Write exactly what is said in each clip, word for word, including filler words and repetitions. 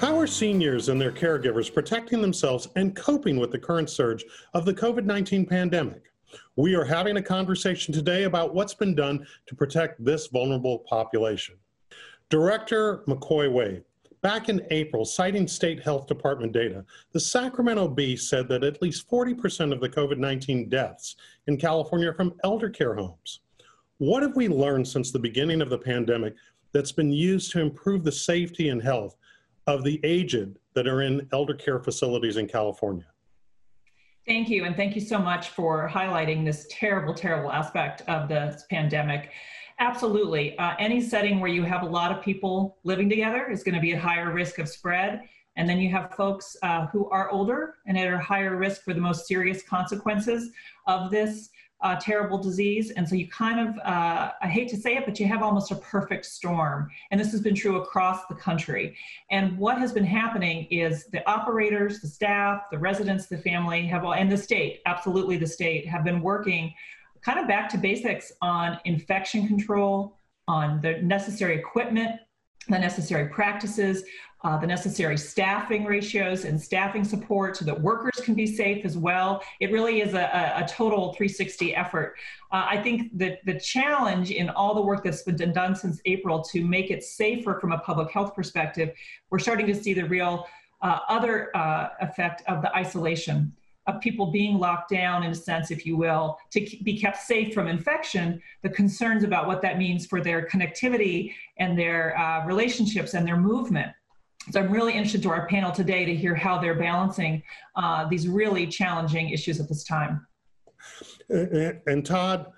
How are seniors and their caregivers protecting themselves and coping with the current surge of the COVID nineteen pandemic? We are having a conversation today about what's been done to protect this vulnerable population. Director McCoy Wade, back in April, citing state health department data, the Sacramento Bee said that at least forty percent of the COVID nineteen deaths in California are from elder care homes. What have we learned since the beginning of the pandemic that's been used to improve the safety and health of the aged that are in elder care facilities in California? Thank you, and thank you so much for highlighting this terrible, terrible aspect of this pandemic. Absolutely. Uh, any setting where you have a lot of people living together is going to be at higher risk of spread. And then you have folks uh, who are older and at a higher risk for the most serious consequences of this uh, terrible disease. And so you kind of, uh, I hate to say it, but you have almost a perfect storm. And this has been true across the country. And what has been happening is the operators, the staff, the residents, the family have all, and the state, absolutely the state, have been working kind of back to basics on infection control, on the necessary equipment, the necessary practices, uh, the necessary staffing ratios and staffing support so that workers can be safe as well. It really is a, a total three sixty effort. Uh, I think that the challenge in all the work that's been done since April to make it safer from a public health perspective, we're starting to see the real uh, other uh, effect of the isolation, of people being locked down, in a sense, if you will, to be kept safe from infection, the concerns about what that means for their connectivity and their uh, relationships and their movement. So I'm really interested to our panel today to hear how they're balancing uh, these really challenging issues at this time. And, and Todd,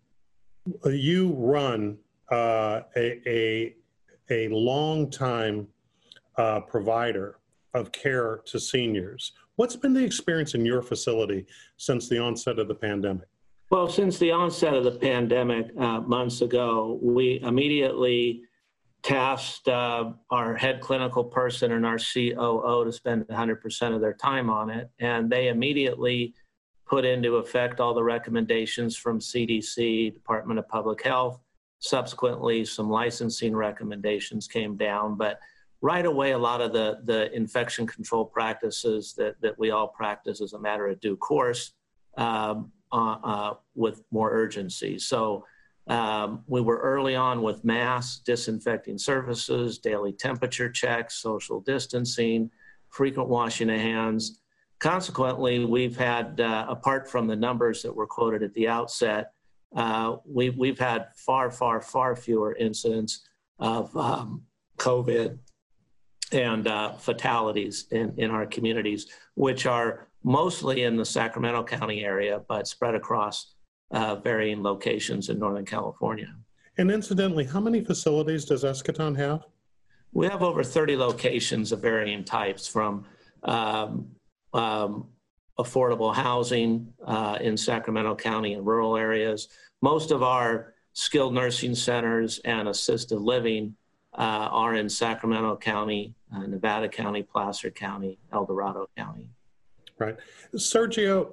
you run uh, a, a, a long time uh, provider of care to seniors. What's been the experience in your facility since the onset of the pandemic? Well, since the onset of the pandemic uh, months ago, we immediately tasked uh, our head clinical person and our C O O to spend one hundred percent of their time on it. And they immediately put into effect all the recommendations from C D C, Department of Public Health. Subsequently, some licensing recommendations came down. But right away, a lot of the, the infection control practices that, that we all practice as a matter of due course um, uh, uh, with more urgency. So um, we were early on with masks, disinfecting surfaces, daily temperature checks, social distancing, frequent washing of hands. Consequently, we've had, uh, apart from the numbers that were quoted at the outset, uh, we, we've had far, far, far fewer incidents of um, COVID and uh, fatalities in, in our communities, which are mostly in the Sacramento County area, but spread across uh, varying locations in Northern California. And incidentally, how many facilities does Eschaton have? We have over thirty locations of varying types, from um, um, affordable housing uh, in Sacramento County and rural areas. Most of our skilled nursing centers and assisted living Uh, are in Sacramento County, uh, Nevada County, Placer County, El Dorado County. Right. Sergio,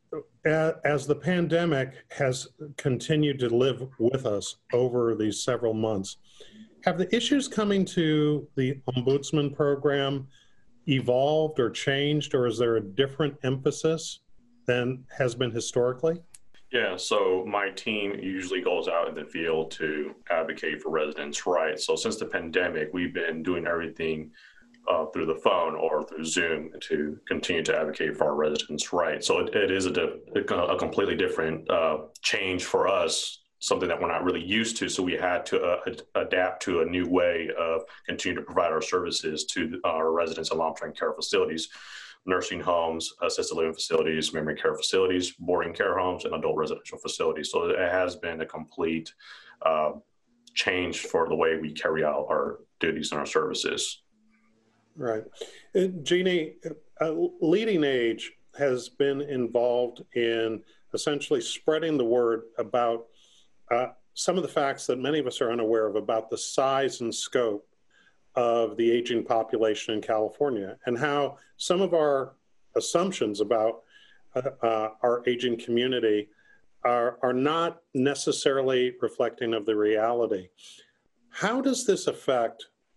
as the pandemic has continued to live with us over these several months, have the issues coming to the Ombudsman program evolved or changed, or is there a different emphasis than has been historically? Yeah, so my team usually goes out in the field to advocate for residents' rights. So since the pandemic, we've been doing everything uh, through the phone or through Zoom to continue to advocate for our residents' rights. So it, it is a, a completely different uh, change for us, something that we're not really used to. So we had to uh, adapt to a new way of continuing to provide our services to our residents in long-term care facilities, nursing homes, assisted living facilities, memory care facilities, boarding care homes, and adult residential facilities. So it has been a complete uh, change for the way we carry out our duties and our services. Right. And Jeannie, uh, Leading Age has been involved in essentially spreading the word about uh, some of the facts that many of us are unaware of about the size and scope of the aging population in California, and how some of our assumptions about uh, uh, our aging community are, are not necessarily reflecting of the reality. How does this affect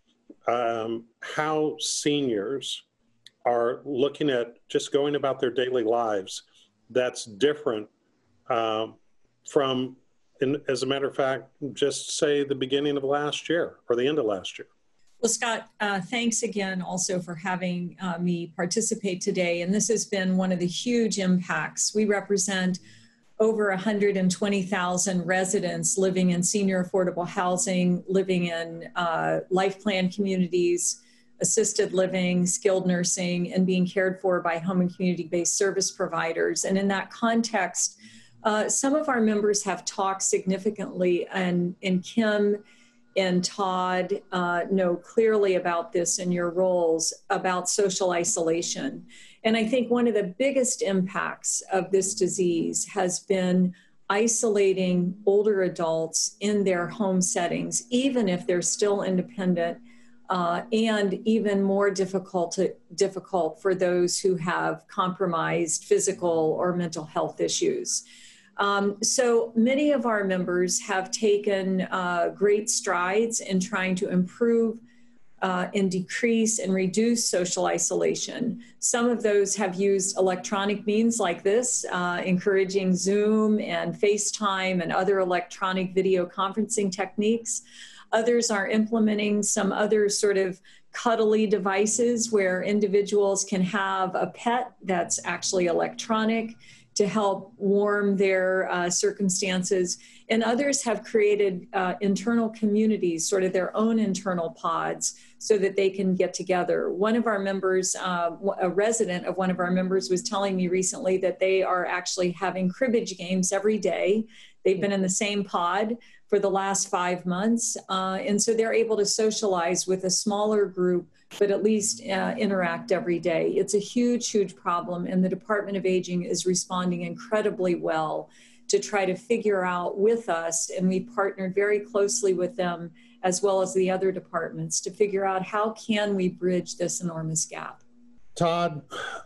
um, how seniors are looking at just going about their daily lives that's different um, from, in, as a matter of fact, just say the beginning of last year or the end of last year? Well, Scott, uh, thanks again also for having uh, me participate today. And this has been one of the huge impacts. We represent over one hundred twenty thousand residents living in senior affordable housing, living in uh, life plan communities, assisted living, skilled nursing, and being cared for by home and community-based service providers. And in that context, uh, some of our members have talked significantly, and, and Kim and Todd uh, know clearly about this in your roles, about social isolation. And I think one of the biggest impacts of this disease has been isolating older adults in their home settings, even if they're still independent, uh, and even more difficult, to, difficult for those who have compromised physical or mental health issues. Um, so many of our members have taken uh, great strides in trying to improve uh, and decrease and reduce social isolation. Some of those have used electronic means like this, uh, encouraging Zoom and FaceTime and other electronic video conferencing techniques. Others are implementing some other sort of cuddly devices where individuals can have a pet that's actually electronic to help warm their uh, circumstances. And others have created uh, internal communities, sort of their own internal pods, so that they can get together. One of our members, uh, a resident of one of our members, was telling me recently that they are actually having cribbage games every day. They've been in the same pod for the last five months. Uh, and so they're able to socialize with a smaller group, but at least uh, interact every day. It's a huge, huge problem, and the Department of Aging is responding incredibly well to try to figure out with us, and we partnered very closely with them as well as the other departments to figure out how can we bridge this enormous gap. Todd,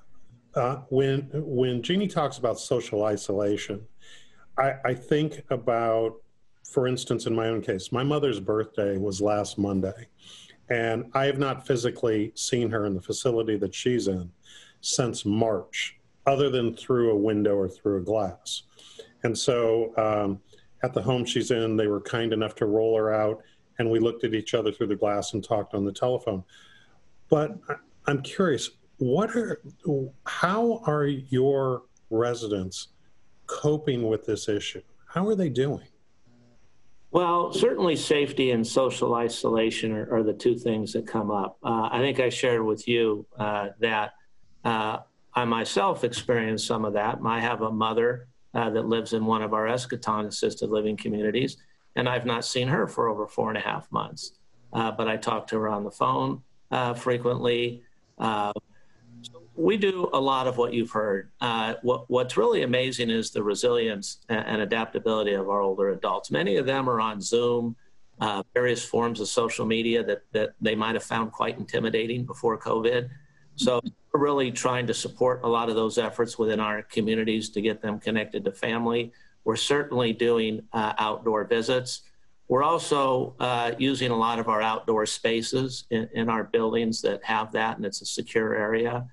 uh, when, when Jeannie talks about social isolation, I, I think about, for instance, in my own case, my mother's birthday was last Monday. And I have not physically seen her in the facility that she's in since March, other than through a window or through a glass. And so um, at the home she's in, they were kind enough to roll her out, and we looked at each other through the glass and talked on the telephone. But I'm curious, what are, how are your residents coping with this issue? How are they doing? Well, certainly safety and social isolation are, are the two things that come up. Uh, I think I shared with you uh, that uh, I myself experienced some of that. I have a mother uh, that lives in one of our Eschaton assisted living communities, and I've not seen her for over four and a half months. Uh, but I talk to her on the phone uh, frequently. Uh, We do a lot of what you've heard. Uh, what, what's really amazing is the resilience and, and adaptability of our older adults. Many of them are on Zoom, uh, various forms of social media that, that they might have found quite intimidating before COVID. So we're really trying to support a lot of those efforts within our communities to get them connected to family. We're certainly doing uh, outdoor visits. We're also uh, using a lot of our outdoor spaces in, in our buildings that have that, and it's a secure area.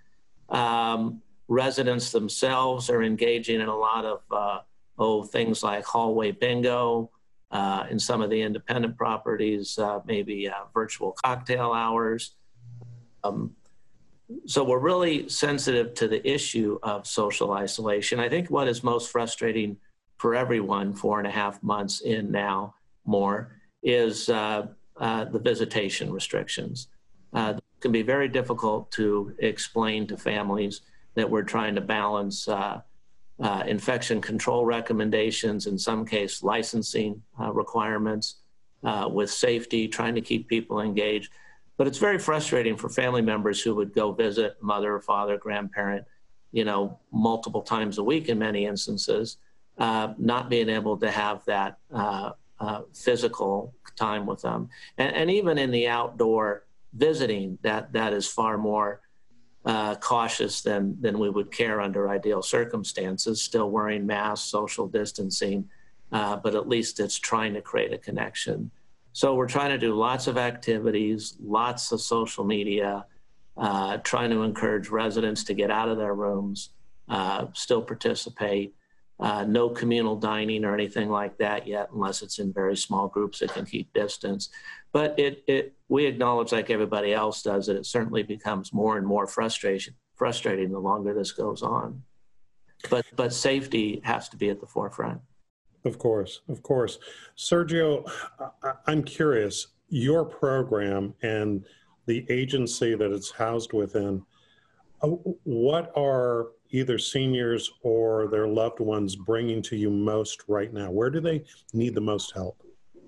Um, residents themselves are engaging in a lot of uh, oh things like hallway bingo, uh, in some of the independent properties, uh, maybe uh, virtual cocktail hours. Um, so we're really sensitive to the issue of social isolation. I think what is most frustrating for everyone, four and a half months in now more, is uh, uh, the visitation restrictions. Uh, it can be very difficult to explain to families that we're trying to balance uh, uh, infection control recommendations, in some case licensing uh, requirements, uh, with safety, trying to keep people engaged. But it's very frustrating for family members who would go visit mother, father, grandparent, you know, multiple times a week in many instances, uh, not being able to have that uh, uh, physical time with them. And, and even in the outdoor visiting, that that is far more uh, cautious than than we would care under ideal circumstances, still wearing masks, social distancing, uh, but at least it's trying to create a connection. So we're trying to do lots of activities, lots of social media, uh, trying to encourage residents to get out of their rooms, uh, still participate. Uh, no communal dining or anything like that yet, unless it's in very small groups that can keep distance. But it, it, we acknowledge, like everybody else does, that it certainly becomes more and more frustration, frustrating the longer this goes on. But, but safety has to be at the forefront. Of course, of course. Sergio, I, I'm curious, your program and the agency that it's housed within, uh, what are either seniors or their loved ones bringing to you most right now? Where do they need the most help?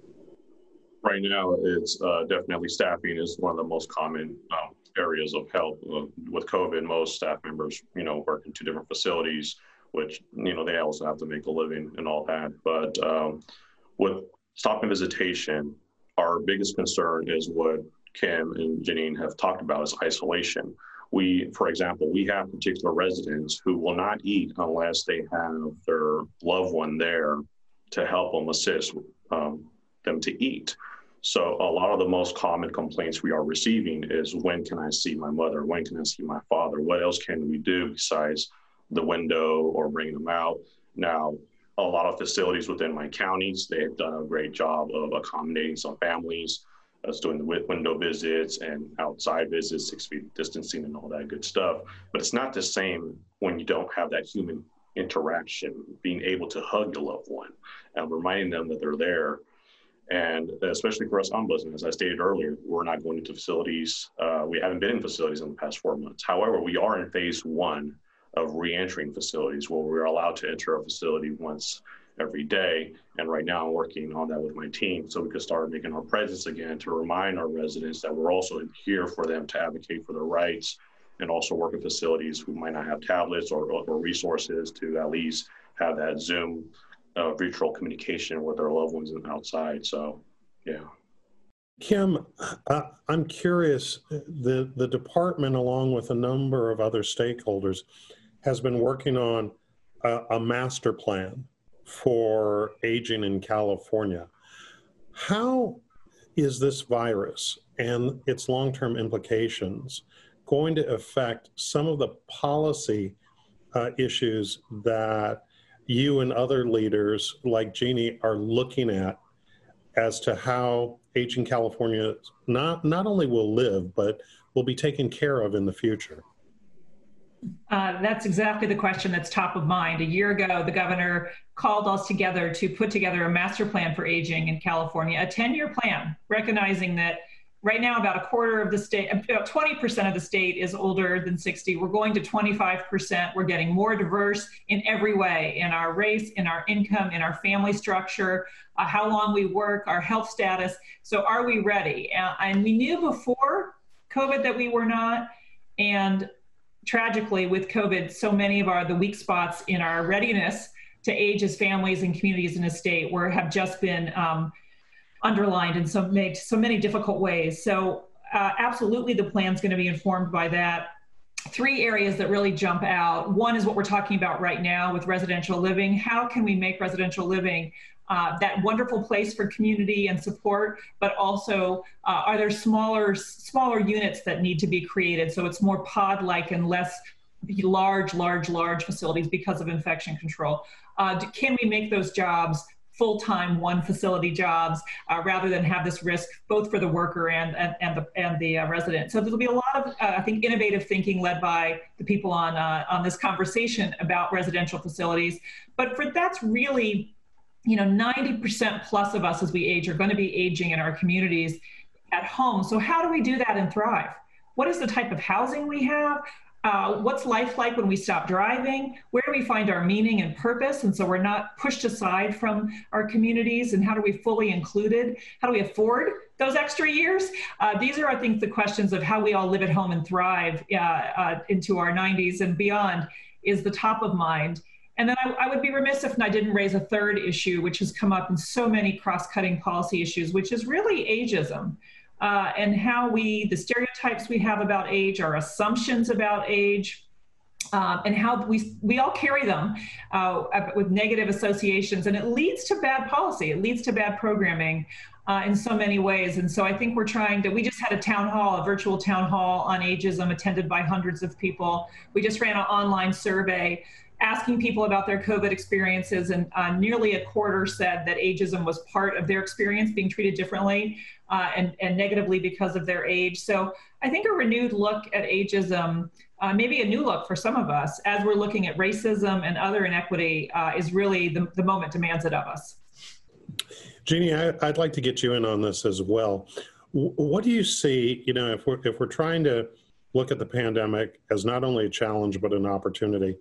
Right now, it's uh, definitely staffing is one of the most common um, areas of help. Uh, with COVID, most staff members, you know, work in two different facilities, which, you know, they also have to make a living and all that. But um, with stopping visitation, our biggest concern is what Kim and Janine have talked about is isolation. We, for example, we have particular residents who will not eat unless they have their loved one there to help them assist um, them to eat. So a lot of the most common complaints we are receiving is, when can I see my mother? When can I see my father? What else can we do besides the window or bringing them out? Now, a lot of facilities within my counties, they've done a great job of accommodating some families, us doing the window visits and outside visits, six feet distancing and all that good stuff. But it's not the same when you don't have that human interaction, being able to hug your loved one and reminding them that they're there. And especially for us ombudsmen, as I stated earlier, we're not going into facilities. Uh, we haven't been in facilities in the past four months. However, we are in phase one of re-entering facilities, where we're allowed to enter a facility once every day. And right now I'm working on that with my team, so we could start making our presence again to remind our residents that we're also here for them to advocate for their rights, and also work in facilities who might not have tablets or, or resources to at least have that Zoom uh, virtual communication with their loved ones outside. So, yeah. Kim, uh, I'm curious, the, the department, along with a number of other stakeholders, has been working on a, a master plan for aging in California. How is this virus and its long-term implications going to affect some of the policy uh, issues that you and other leaders like Jeannie are looking at as to how aging California not, not only will live, but will be taken care of in the future? Uh, that's exactly the question that's top of mind. A year ago, the governor called us together to put together a master plan for aging in California, a ten-year plan, recognizing that right now about a quarter of the state, about twenty percent of the state is older than sixty. We're going to twenty-five percent. We're getting more diverse in every way, in our race, in our income, in our family structure, uh, how long we work, our health status. So are we ready? Uh, and we knew before COVID that we were not. And tragically, with COVID, so many of our the weak spots in our readiness to age as families and communities in a state where have just been um, underlined in so many, so many difficult ways. So uh, absolutely the plan's going to be informed by that. Three areas that really jump out. One is what we're talking about right now with residential living. How can we make residential living uh, that wonderful place for community and support, but also uh, are there smaller, smaller units that need to be created so it's more pod-like and less large, large, large facilities because of infection control? Uh, can we make those jobs full-time one facility jobs uh, rather than have this risk both for the worker and, and, and the, and the uh, resident? So there'll be a lot of, uh, I think, innovative thinking led by the people on, uh, on this conversation about residential facilities. But for that's really, you know, ninety percent plus of us as we age are going to be aging in our communities at home. So how do we do that and thrive? What is the type of housing we have? Uh, what's life like when we stop driving? Where do we find our meaning and purpose? And so we're not pushed aside from our communities, and how do we fully included? How do we afford those extra years? Uh, these are, I think, the questions of how we all live at home and thrive uh, uh, into our nineties and beyond is the top of mind. And then I, I would be remiss if I didn't raise a third issue, which has come up in so many cross-cutting policy issues, which is really ageism. Uh, and how we, the stereotypes we have about age, our assumptions about age, um, and how we, we all carry them uh, with negative associations, and it leads to bad policy. It leads to bad programming uh, in so many ways. And so I think we're trying to, we just had a town hall, a virtual town hall on ageism attended by hundreds of people. We just ran an online survey asking people about their COVID experiences, and uh, nearly a quarter said that ageism was part of their experience, being treated differently uh, and, and negatively because of their age. So I think a renewed look at ageism, uh, maybe a new look for some of us, as we're looking at racism and other inequity, uh, is really the, the moment demands it of us. Jeannie, I, I'd like to get you in on this as well. W- what do you see, you know, if we're, if we're trying to look at the pandemic as not only a challenge, but an opportunity,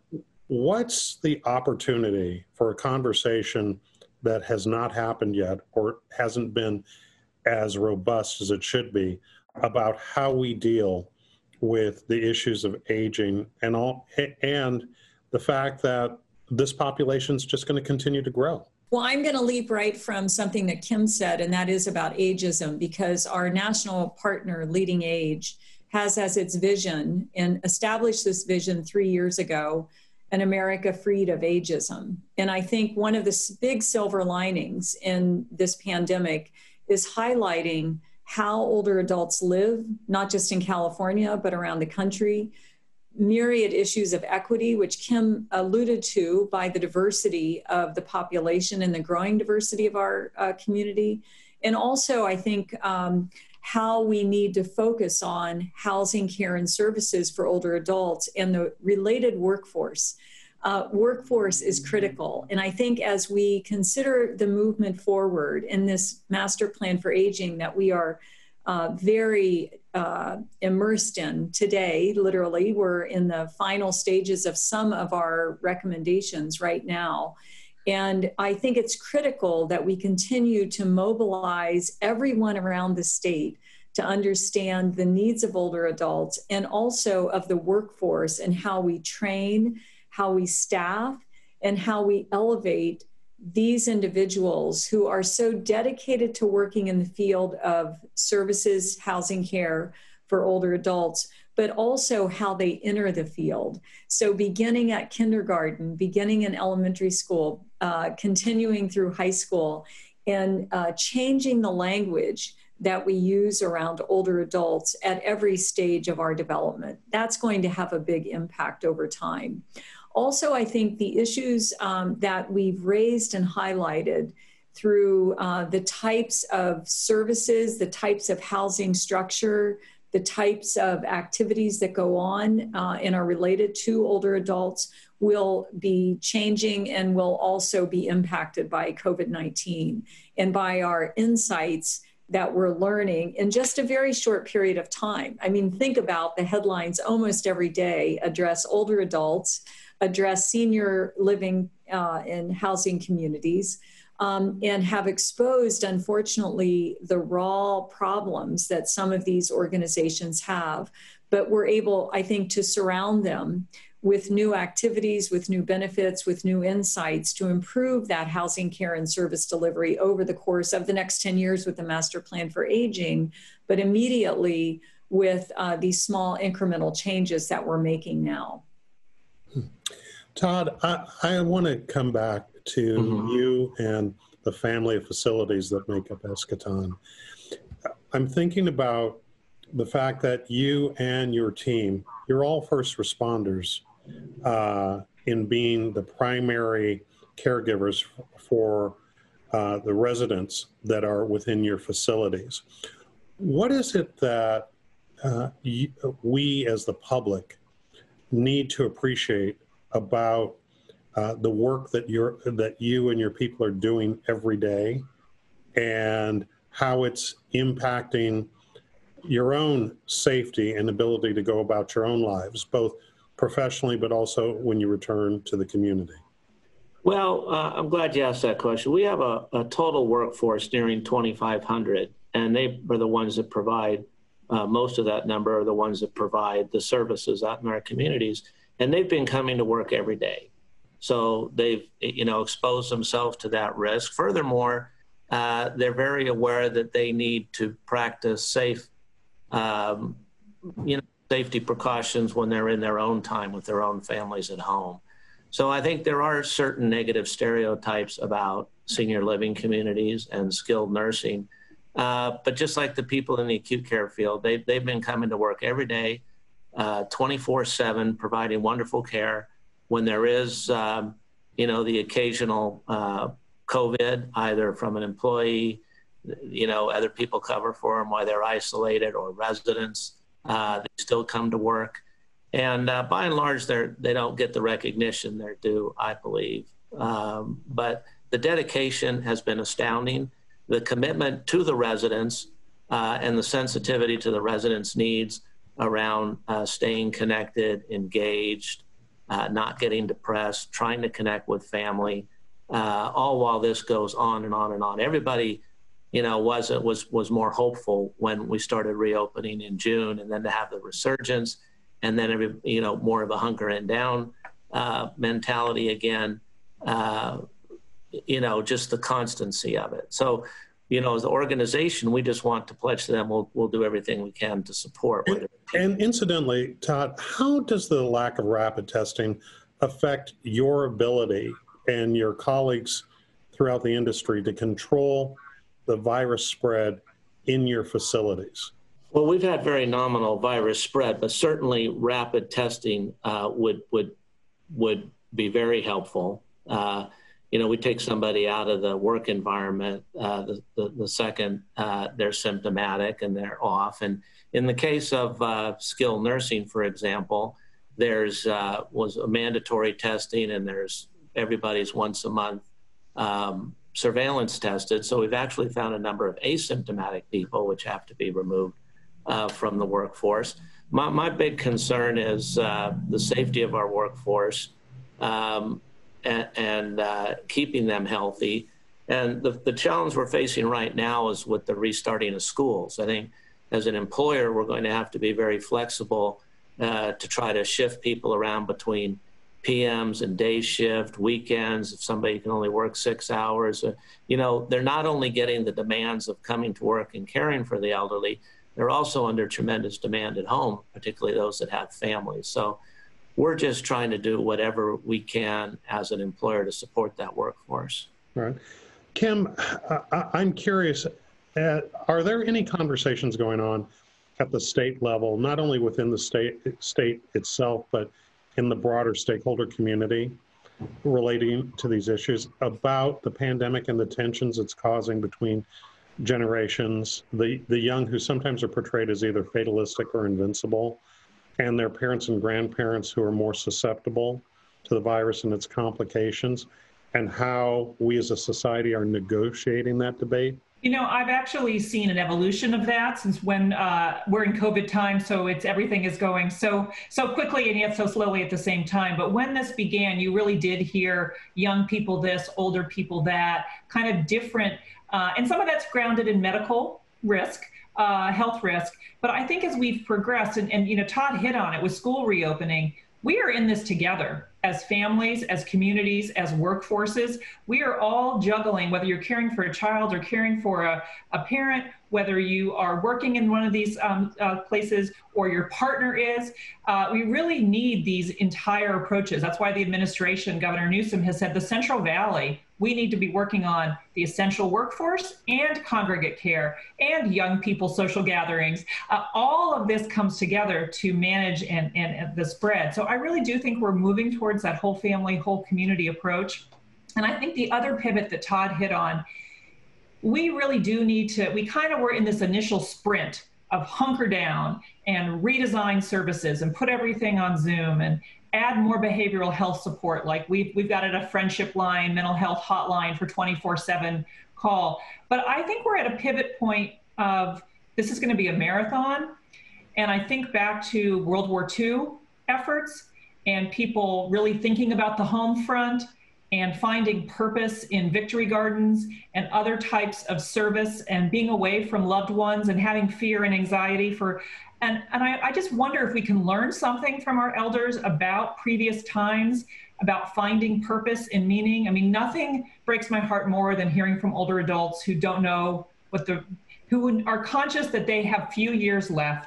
what's the opportunity for a conversation that has not happened yet or hasn't been as robust as it should be about how we deal with the issues of aging and all, and the fact that this population is just going to continue to grow? Well, I'm going to leap right from something that Kim said, and that is about ageism, because our national partner, Leading Age, has as its vision, and established this vision three years ago, an America freed of ageism. And I think one of the big silver linings in this pandemic is highlighting how older adults live, not just in California, but around the country. Myriad issues of equity, which Kim alluded to, by the diversity of the population and the growing diversity of our uh, community. And also, I think, um, how we need to focus on housing, care, and services for older adults and the related workforce. Uh, workforce is critical. And I think as we consider the movement forward in this master plan for aging that we are uh, very uh, immersed in today, literally, we're in the final stages of some of our recommendations right now. And I think it's critical that we continue to mobilize everyone around the state to understand the needs of older adults and also of the workforce, and how we train, how we staff, and how we elevate these individuals who are so dedicated to working in the field of services, housing, care for older adults, but also how they enter the field. So beginning at kindergarten, beginning in elementary school, uh, continuing through high school, and uh, changing the language that we use around older adults at every stage of our development. That's going to have a big impact over time. Also, I think the issues um, that we've raised and highlighted through uh, the types of services, the types of housing structure, the types of activities that go on uh, and are related to older adults will be changing and will also be impacted by COVID nineteen and by our insights that we're learning in just a very short period of time. I mean, think about the headlines almost every day address older adults, address senior living uh, in housing communities, um, and have exposed, unfortunately, the raw problems that some of these organizations have. But we're able, I think, to surround them with new activities, with new benefits, with new insights to improve that housing, care, and service delivery over the course of the next ten years with the Master Plan for Aging, but immediately with uh, these small incremental changes that we're making now. Todd, I, I want to come back to mm-hmm. you and the family of facilities that make up Eschaton. I'm thinking about the fact that you and your team, you're all first responders uh, in being the primary caregivers for uh, the residents that are within your facilities. What is it that uh, you, we as the public need to appreciate about uh, the work that you're that you and your people are doing every day, and how it's impacting your own safety and ability to go about your own lives, both professionally but also when you return to the community? Well, uh, I'm glad you asked that question. We have a, a total workforce nearing twenty-five hundred, and they are the ones that provide, uh, most of that number are the ones that provide the services out in our communities. And they've been coming to work every day. So they've, you know, exposed themselves to that risk. Furthermore, uh, they're very aware that they need to practice safe, um, you know, safety precautions when they're in their own time with their own families at home. So I think there are certain negative stereotypes about senior living communities and skilled nursing. Uh, but just like the people in the acute care field, they, they've been coming to work every day, uh, twenty-four seven, providing wonderful care. When there is, um, you know, the occasional uh, COVID, either from an employee, you know, other people cover for them while they're isolated, or residents, uh, they still come to work. And uh, by and large, they're, they don't get the recognition they're due, I believe. Um, but the dedication has been astounding. The commitment to the residents uh, and the sensitivity to the residents' needs around uh, staying connected, engaged, uh, not getting depressed, trying to connect with family, uh, all while this goes on and on and on. Everybody, you know, was, was, was more hopeful when we started reopening in June, and then to have the resurgence, and then every, you know, more of a hunker and down uh, mentality again, uh, you know, just the constancy of it. So, you know, as an organization, we just want to pledge to them, we'll, we'll do everything we can to support. And, and incidentally, Todd, how does the lack of rapid testing affect your ability and your colleagues throughout the industry to control the virus spread in your facilities? Well, we've had very nominal virus spread, but certainly rapid testing uh, would would would be very helpful. Uh, you know, we take somebody out of the work environment uh, the, the the second uh, they're symptomatic and they're off. And in the case of uh, skilled nursing, for example, there's uh, was a mandatory testing, and there's everybody's once a month um, surveillance tested. So we've actually found a number of asymptomatic people which have to be removed Uh, from the workforce. My, my big concern is uh, the safety of our workforce um, and, and uh, keeping them healthy. And the, the challenge we're facing right now is with the restarting of schools. I think as an employer, we're going to have to be very flexible uh, to try to shift people around between P Ms and day shift, weekends, if somebody can only work six hours. Uh, you know, they're not only getting the demands of coming to work and caring for the elderly, they're also under tremendous demand at home, particularly those that have families. So we're just trying to do whatever we can as an employer to support that workforce. Right. Kim, I, I'm curious, uh, are there any conversations going on at the state level, not only within the state, state itself, but in the broader stakeholder community relating to these issues about the pandemic and the tensions it's causing between generations, the, the young who sometimes are portrayed as either fatalistic or invincible, and their parents and grandparents who are more susceptible to the virus and its complications, and how we as a society are negotiating that debate? You know, I've actually seen an evolution of that since when uh, we're in COVID time, so it's everything is going so so quickly and yet so slowly at the same time. But when this began, you really did hear young people this, older people that, kind of different. Uh, and some of that's grounded in medical risk, uh, health risk. But I think as we've progressed, and, and you know, Todd hit on it with school reopening, we are in this together as families, as communities, as workforces. We are all juggling, whether you're caring for a child or caring for a, a parent, whether you are working in one of these um, uh, places or your partner is. Uh, we really need these entire approaches. That's why the administration, Governor Newsom, has said the Central Valley, we need to be working on the essential workforce and congregate care and young people social gatherings. Uh, all of this comes together to manage and, and, and the spread. So I really do think we're moving towards that whole family, whole community approach. And I think the other pivot that Todd hit on, we really do need to, we kind of were in this initial sprint of hunker down and redesign services and put everything on Zoom and add more behavioral health support. Like we've, we've got it a friendship line, mental health hotline for twenty-four seven call. But I think we're at a pivot point of this is going to be a marathon. And I think back to World War Two efforts and people really thinking about the home front and finding purpose in victory gardens and other types of service and being away from loved ones and having fear and anxiety for, and, and I, I just wonder if we can learn something from our elders about previous times, about finding purpose and meaning. I mean, nothing breaks my heart more than hearing from older adults who don't know what the, who are conscious that they have few years left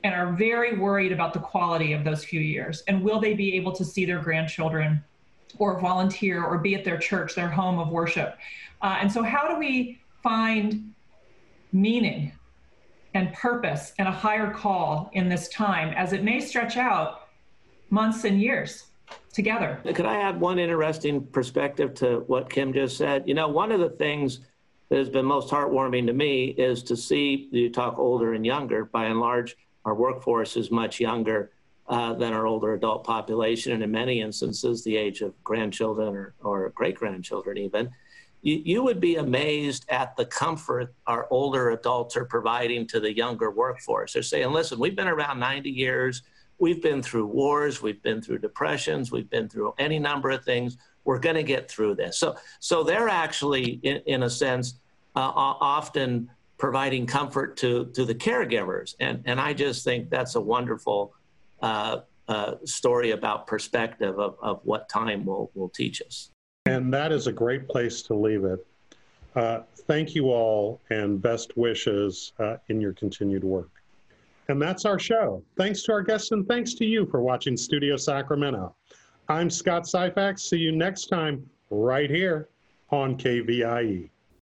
and are very worried about the quality of those few years. And will they be able to see their grandchildren or volunteer or be at their church, their home of worship? Uh, and so how do we find meaning and purpose and a higher call in this time, as it may stretch out months and years together? Could I add one interesting perspective to what Kim just said? You know, one of the things that has been most heartwarming to me is to see, you talk older and younger, by and large, our workforce is much younger uh, than our older adult population, and in many instances, the age of grandchildren or, or great-grandchildren even. You, you would be amazed at the comfort our older adults are providing to the younger workforce. They're saying, listen, we've been around ninety years, we've been through wars, we've been through depressions, we've been through any number of things. We're going to get through this. So, so they're actually, in, in a sense, uh, often providing comfort to, to the caregivers. And, and I just think that's a wonderful uh, uh, story about perspective of, of what time will, will teach us. And that is a great place to leave it. Uh, thank you all, and best wishes uh, in your continued work. And that's our show. Thanks to our guests, and thanks to you for watching Studio Sacramento. I'm Scott Syphax. See you next time right here on K V I E.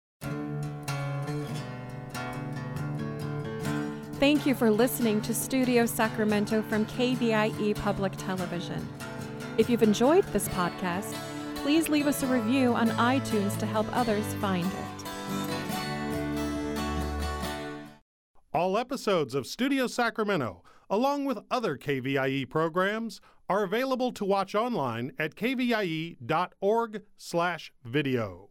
Thank you for listening to Studio Sacramento from K V I E Public Television. If you've enjoyed this podcast, please leave us a review on iTunes to help others find it. All episodes of Studio Sacramento, along with other K V I E programs, are available to watch online at k v i e dot org slash video.